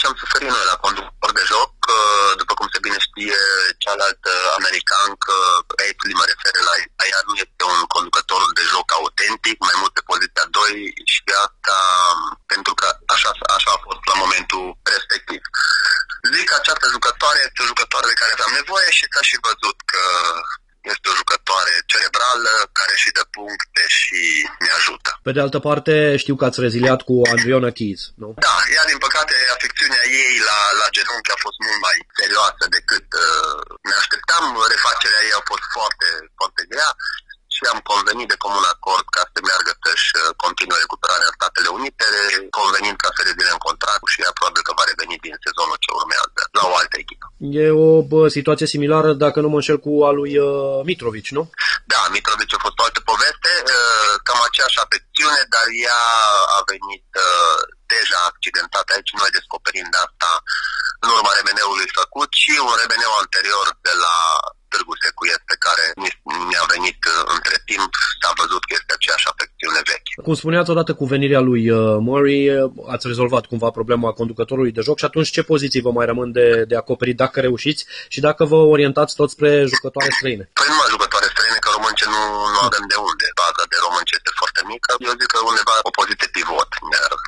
ce am suferit noi la conducător de joc, după cum se bine știe cealaltă americancă, Aitley, mă refer la ea, nu este un conducător de joc autentic, mai mult pe poziția 2 și asta pentru că așa a fost la momentul respectiv. Zic că această jucătoare este o jucătoare de care aveam nevoie și s-a și văzut că este o jucătoare cerebrală care și dă puncte și ne ajută. Pe de altă parte, știu că ați reziliat cu Andriona Keys, nu? Da, ea din păcate afecțiunea ei la genunchi a fost mult mai serioasă decât ne așteptam. Refacerea ei a fost foarte, foarte grea și am convenit de comun acord ca să meargă să-și continue recuperarea în Statele Unite, convenind ca să revină în contract și ea probabil că va reveni din sezonul ce urmează la o altă echipă. E o situație similară, dacă nu mă înșel, cu a lui Mitrovic, nu? Da, Mitrovic a fost o altă poveste, cam aceeași afecțiune, dar ea a venit deja accidentată aici, noi descoperind asta în urma remeneului făcut și un remeneu anterior de la Târgu Secu este care mi-a venit între timp, s-a văzut că este aceeași afecțiune veche. Cum spuneați, odată cu venirea lui Murray, ați rezolvat cumva problema conducătorului de joc și atunci ce poziții vă mai rămân de acoperit dacă reușiți și dacă vă orientați tot spre jucătoare străine? Păi numai jucătoare străine, că românce nu avem de unde. Baza de românce este foarte mică. Eu zic că undeva o poziție pivot ne-ar